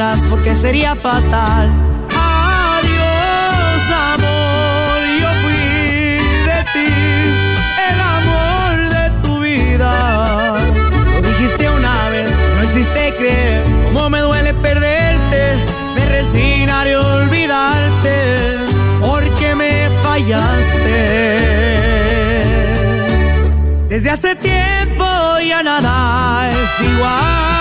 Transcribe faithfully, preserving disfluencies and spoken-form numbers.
vayas porque sería fatal. Adiós, amor, yo fui de ti, el amor de tu vida. Lo dijiste una vez, no existe creer. Cómo me duele perderte, me resignaré a olvidarte, porque me fallaste. Desde hace tiempo ya nada es igual.